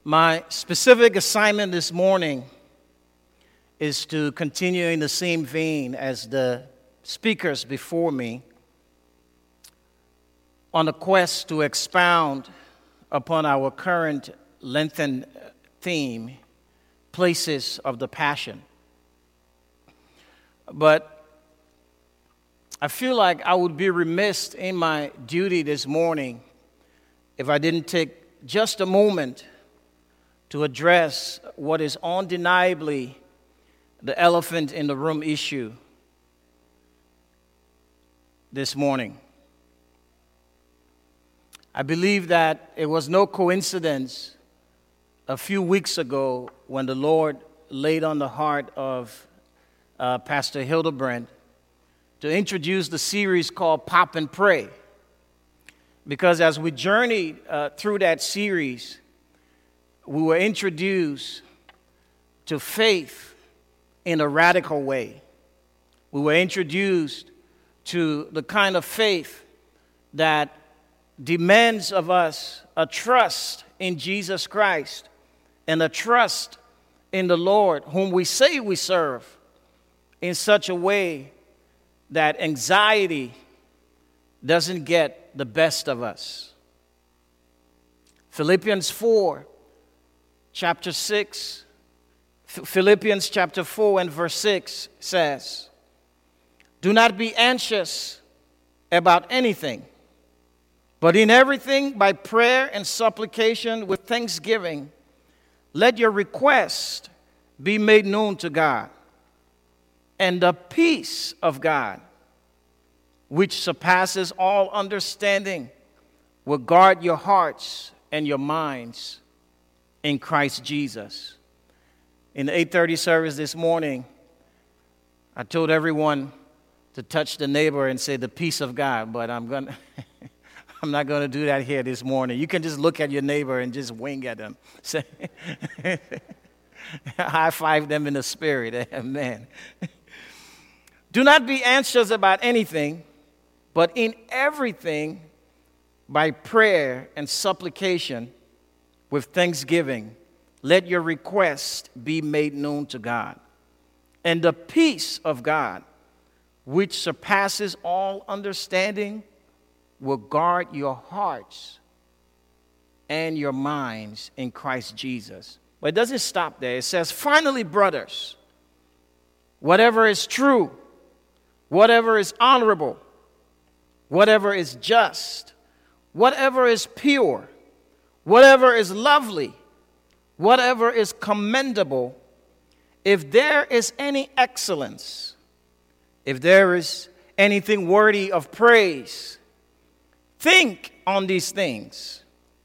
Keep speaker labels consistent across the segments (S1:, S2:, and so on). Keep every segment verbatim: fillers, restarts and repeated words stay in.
S1: My specific assignment this morning is to continue in the same vein as the speakers before me on a quest to expound upon our current Lenten theme, Places of the Passion. But I feel like I would be remiss in my duty this morning if I didn't take just a moment to address what is undeniably the elephant in the room issue this morning. I believe that it was no coincidence a few weeks ago when the Lord laid on the heart of uh, Pastor Hildebrand to introduce the series called Pop and Pray. Because as we journeyed uh, through that series, we were introduced to faith in a radical way. We were introduced to the kind of faith that demands of us a trust in Jesus Christ and a trust in the Lord whom we say we serve in such a way that anxiety doesn't get the best of us. Philippians four, chapter six, Philippians chapter four and verse six says, "Do not be anxious about anything, but in everything by prayer and supplication with thanksgiving, let your request be made known to God. And the peace of God, which surpasses all understanding, will guard your hearts and your minds in Christ Jesus." In the eight thirty service this morning, I told everyone to touch the neighbor and say the peace of God, but I'm going to I'm not going to do that here this morning. You can just look at your neighbor and just wink at them. Say, high five them in the spirit. Amen. Do not be anxious about anything, but in everything, by prayer and supplication, with thanksgiving, let your request be made known to God. And the peace of God, which surpasses all understanding, will guard your hearts and your minds in Christ Jesus. But it doesn't stop there. It says, finally, brothers, whatever is true, whatever is honorable, whatever is just, whatever is pure, whatever is lovely, whatever is commendable, if there is any excellence, if there is anything worthy of praise, think on these things.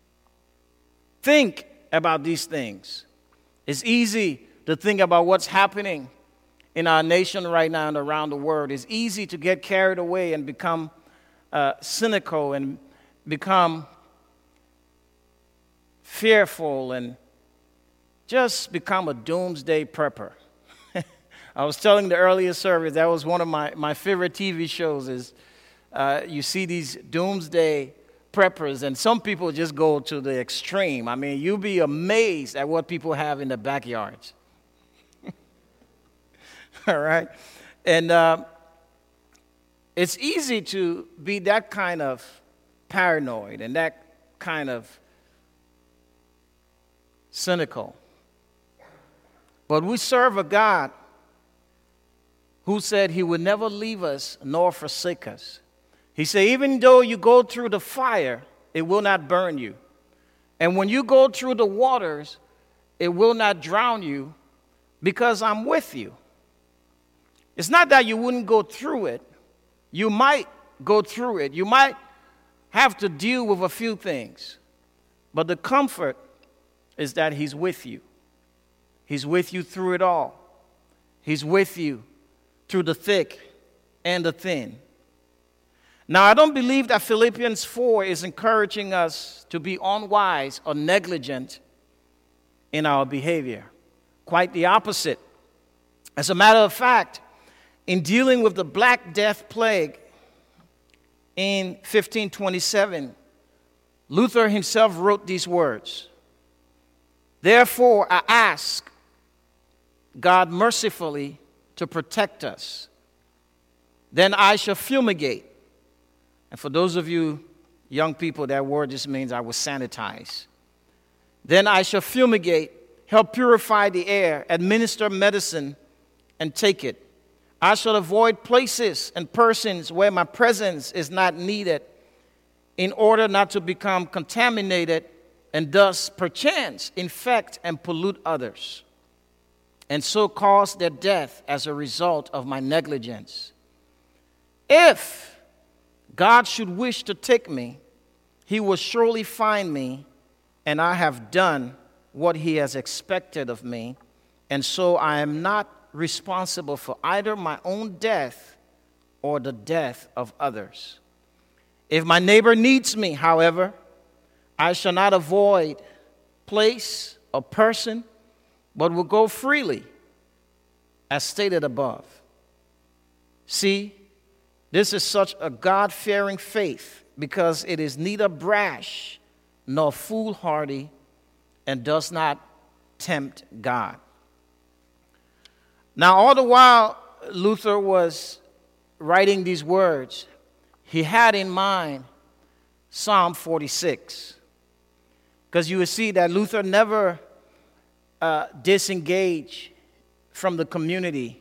S1: Think about these things. It's easy to think about what's happening in our nation right now and around the world. It's easy to get carried away and become uh, cynical and become fearful and just become a doomsday prepper. I was telling the earlier service, that was one of my, my favorite T V shows is uh, you see these doomsday preppers, and some people just go to the extreme. I mean, you'll be amazed at what people have in the backyards. All right? And uh, it's easy to be that kind of paranoid and that kind of cynical. But we serve a God who said he would never leave us nor forsake us. He said, even though you go through the fire, it will not burn you. And when you go through the waters, it will not drown you because I'm with you. It's not that you wouldn't go through it. You might go through it. You might have to deal with a few things. But the comfort is that he's with you. He's with you through it all. He's with you through the thick and the thin. Now, I don't believe that Philippians four is encouraging us to be unwise or negligent in our behavior. Quite the opposite. As a matter of fact, in dealing with the Black Death plague in fifteen twenty-seven, Luther himself wrote these words: Therefore, I ask God mercifully to protect us. Then I shall fumigate. And for those of you young people, that word just means I will sanitize. Then I shall fumigate, help purify the air, administer medicine, and take it. I shall avoid places and persons where my presence is not needed, in order not to become contaminated and thus, perchance, infect and pollute others, and so cause their death as a result of my negligence. If God should wish to take me, he will surely find me, and I have done what he has expected of me, and so I am not responsible for either my own death or the death of others. If my neighbor needs me, however, I shall not avoid place or person, but will go freely, as stated above. See, this is such a God-fearing faith, because it is neither brash nor foolhardy and does not tempt God. Now, all the while Luther was writing these words, he had in mind Psalm forty-six. Because you will see that Luther never uh, disengaged from the community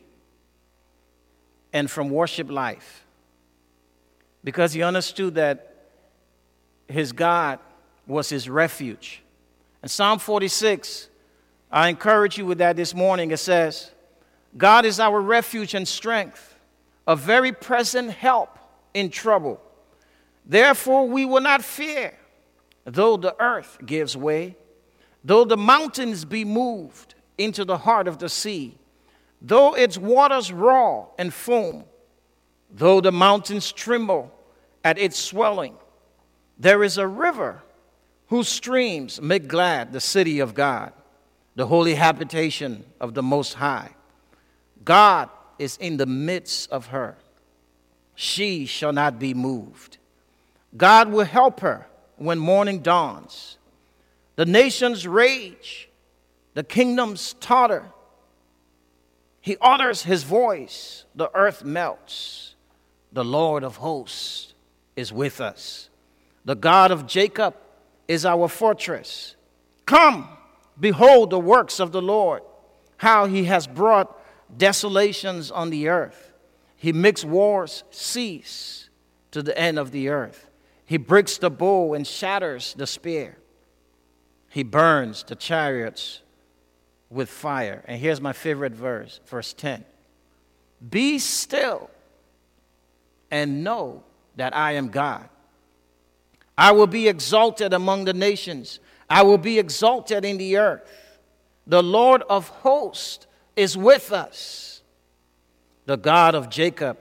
S1: and from worship life, because he understood that his God was his refuge. And Psalm forty-six, I encourage you with that this morning. It says, God is our refuge and strength, a very present help in trouble. Therefore we will not fear, though the earth gives way, though the mountains be moved into the heart of the sea, though its waters roar and foam, though the mountains tremble at its swelling. There is a river whose streams make glad the city of God, the holy habitation of the Most High. God is in the midst of her. She shall not be moved. God will help her when morning dawns. The nations rage, the kingdoms totter. He utters his voice, the earth melts. The Lord of hosts is with us. The God of Jacob is our fortress. Come, behold the works of the Lord, how he has brought desolations on the earth. He makes wars cease to the end of the earth. He breaks the bow and shatters the spear. He burns the chariots with fire. And here's my favorite verse, verse ten. Be still and know that I am God. I will be exalted among the nations. I will be exalted in the earth. The Lord of hosts is with us. The God of Jacob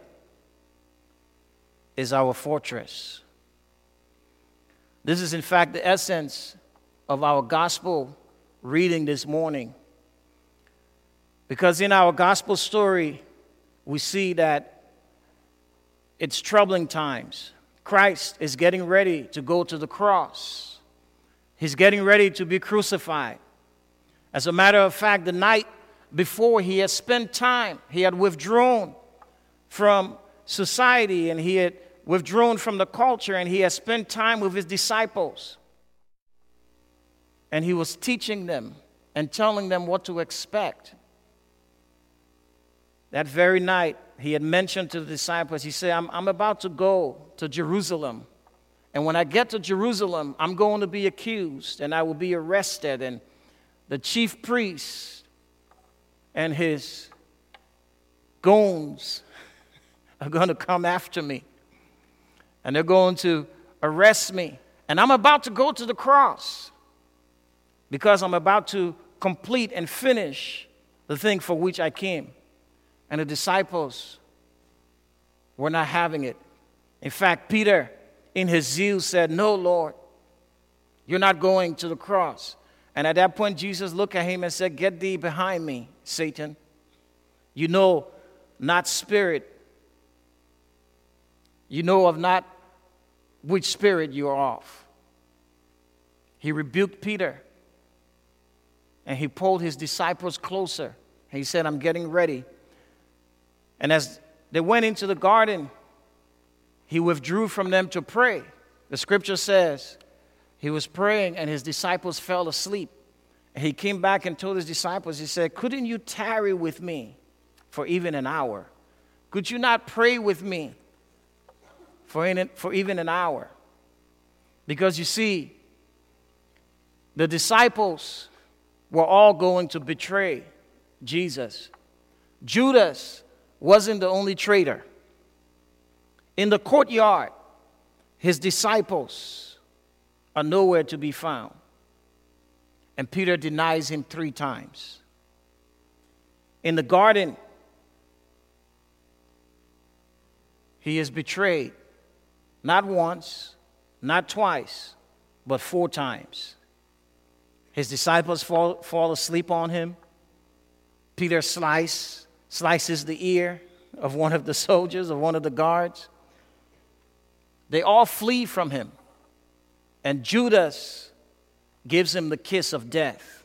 S1: is our fortress. This is, in fact, the essence of our gospel reading this morning. Because in our gospel story, we see that it's troubling times. Christ is getting ready to go to the cross. He's getting ready to be crucified. As a matter of fact, the night before, he had spent time, he had withdrawn from society, and he had withdrawn from the culture, and he had spent time with his disciples. And he was teaching them and telling them what to expect. That very night, he had mentioned to the disciples, he said, I'm, I'm about to go to Jerusalem. And when I get to Jerusalem, I'm going to be accused, and I will be arrested. And the chief priest and his goons are going to come after me. And they're going to arrest me. And I'm about to go to the cross, because I'm about to complete and finish the thing for which I came. And the disciples were not having it. In fact, Peter, in his zeal, said, no, Lord, you're not going to the cross. And at that point, Jesus looked at him and said, get thee behind me, Satan. You know not spirit. You know of not which spirit you are of. He rebuked Peter. and he pulled his disciples closer. He said, I'm getting ready. And as they went into the garden, he withdrew from them to pray. The scripture says he was praying and his disciples fell asleep. And he came back and told his disciples, he said, couldn't you tarry with me for even an hour? Could you not pray with me for, in, for even an hour? Because you see, the disciples were all going to betray Jesus. Judas wasn't the only traitor. In the courtyard, his disciples are nowhere to be found. And Peter denies him three times. In the garden, he is betrayed, not once, not twice, but four times. His disciples fall, fall asleep on him. Peter slice, slices the ear of one of the soldiers, of one of the guards. They all flee from him. And Judas gives him the kiss of death.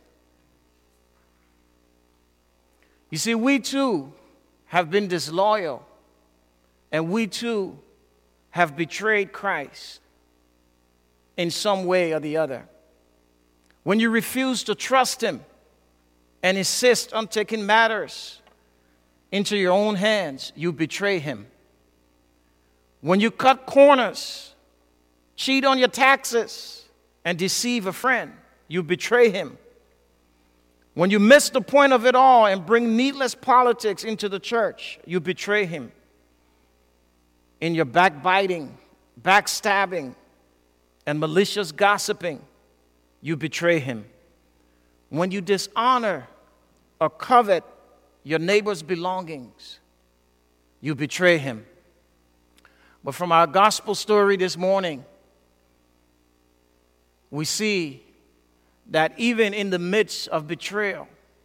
S1: You see, we too have been disloyal. And we too have betrayed Christ in some way or the other. When you refuse to trust him and insist on taking matters into your own hands, you betray him. When you cut corners, cheat on your taxes, and deceive a friend, you betray him. When you miss the point of it all and bring needless politics into the church, you betray him. In your backbiting, backstabbing, and malicious gossiping, you betray him. When you dishonor or covet your neighbor's belongings, you betray him. But from our gospel story this morning, we see that even in the midst of betrayal,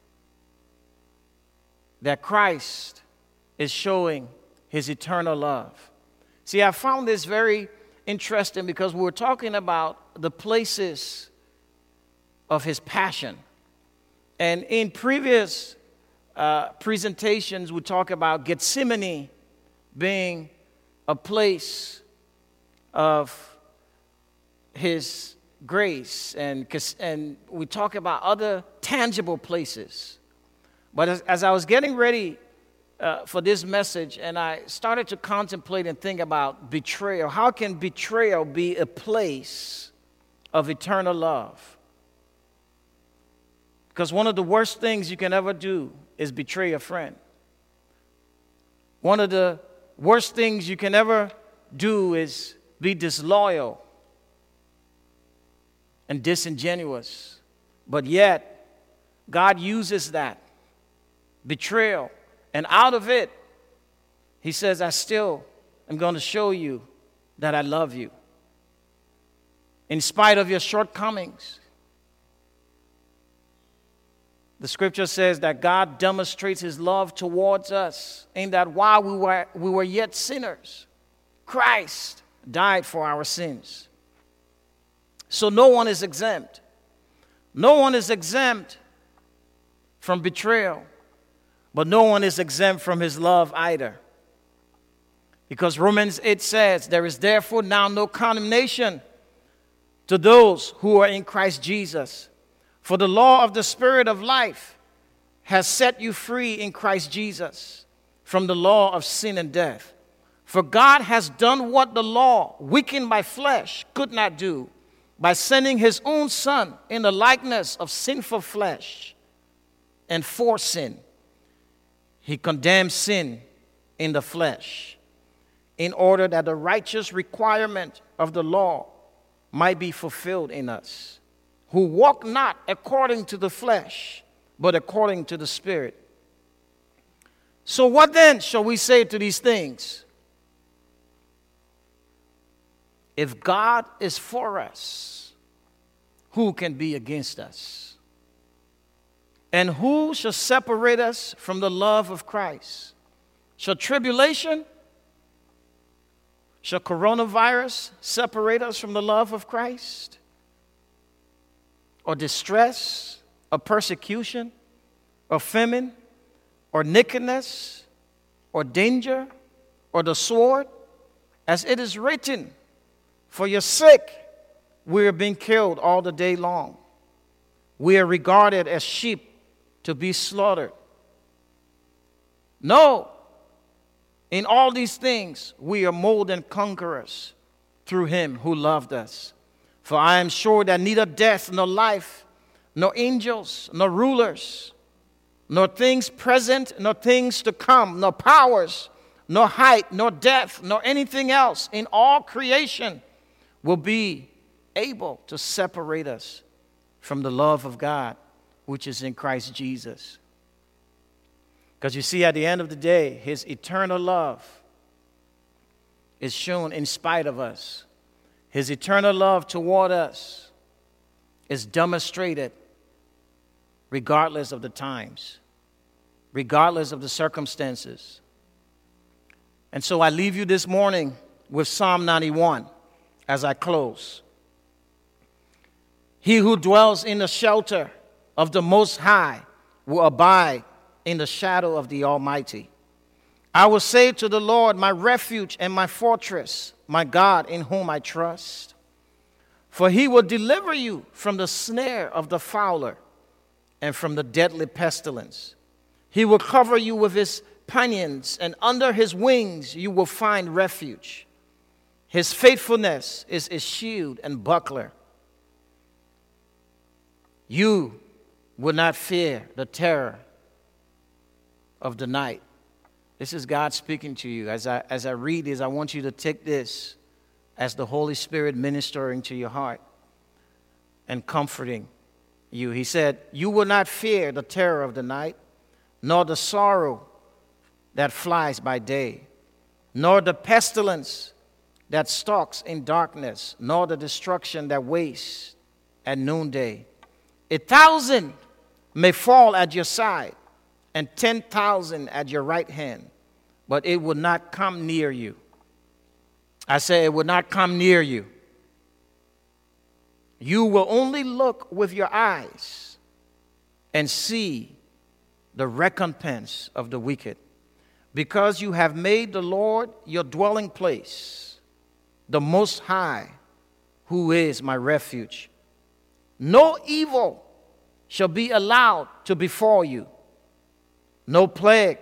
S1: that Christ is showing his eternal love. See, I found this very interesting because we were talking about the places of his passion. And in previous uh, presentations, we talk about Gethsemane being a place of his grace, and, and we talk about other tangible places. But as, as I was getting ready uh, for this message, and I started to contemplate and think about betrayal, how can betrayal be a place of eternal love? Because one of the worst things you can ever do is betray a friend. One of the worst things you can ever do is be disloyal and disingenuous. But yet, God uses that betrayal. And out of it, he says, I still am going to show you that I love you. In spite of your shortcomings. The scripture says that God demonstrates his love towards us in that while we were, we were yet sinners, Christ died for our sins. So no one is exempt. No one is exempt from betrayal, but no one is exempt from his love either. Because Romans eight says, there is therefore now no condemnation to those who are in Christ Jesus. For the law of the Spirit of life has set you free in Christ Jesus from the law of sin and death. For God has done what the law, weakened by flesh, could not do, by sending his own Son in the likeness of sinful flesh and for sin. He condemned sin in the flesh in order that the righteous requirement of the law might be fulfilled in us, who walk not according to the flesh, but according to the Spirit. So what then shall we say to these things? If God is for us, who can be against us? And who shall separate us from the love of Christ? Shall tribulation, shall coronavirus separate us from the love of Christ? Or distress, of persecution, or famine, or nakedness, or danger, or the sword? As it is written, for your sake we are being killed all the day long. We are regarded as sheep to be slaughtered. No, in all these things we are more than conquerors through him who loved us. For I am sure that neither death nor life, nor angels, nor rulers, nor things present, nor things to come, nor powers, nor height, nor depth, nor anything else in all creation will be able to separate us from the love of God, which is in Christ Jesus. Because you see, at the end of the day, his eternal love is shown in spite of us. His eternal love toward us is demonstrated regardless of the times, regardless of the circumstances. And so I leave you this morning with Psalm ninety-one as I close. He who dwells in the shelter of the Most High will abide in the shadow of the Almighty. I will say to the Lord, my refuge and my fortress, my God in whom I trust. For he will deliver you from the snare of the fowler and from the deadly pestilence. He will cover you with his pinions, and under his wings you will find refuge. His faithfulness is a shield and buckler. You will not fear the terror of the night. This is God speaking to you. As I, as I read this, I want you to take this as the Holy Spirit ministering to your heart and comforting you. He said, you will not fear the terror of the night, nor the sorrow that flies by day, nor the pestilence that stalks in darkness, nor the destruction that wastes at noonday. A thousand may fall at your side, and ten thousand at your right hand, but it will not come near you. I say it will not come near you. You will only look with your eyes and see the recompense of the wicked, because you have made the Lord your dwelling place, the Most High, who is my refuge. No evil shall be allowed to befall you. No plague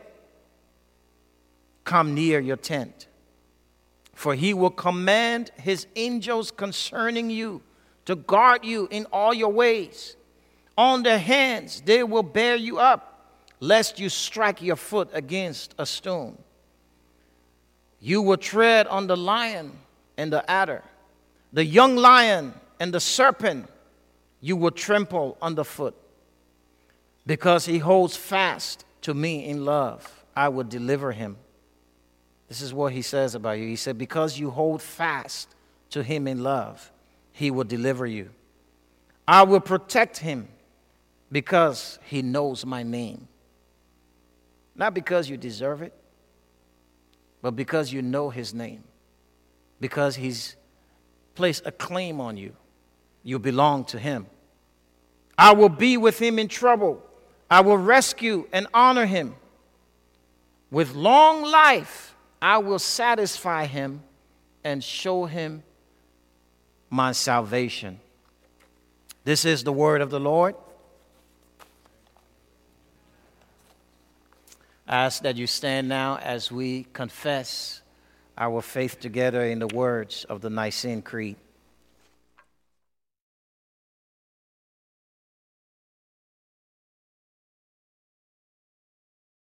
S1: come near your tent. For he will command his angels concerning you to guard you in all your ways. On their hands they will bear you up, lest you strike your foot against a stone. You will tread on the lion and the adder, the young lion and the serpent you will trample underfoot. Because he holds fast to me in love, I will deliver him. This is what he says about you. He said, because you hold fast to him in love, he will deliver you. I will protect him because he knows my name. Not because you deserve it, but because you know his name. Because he's placed a claim on you. You belong to him. I will be with him in trouble. I will rescue and honor him. With long life, I will satisfy him and show him my salvation. This is the word of the Lord. I ask that you stand now as we confess our faith together in the words of the Nicene Creed.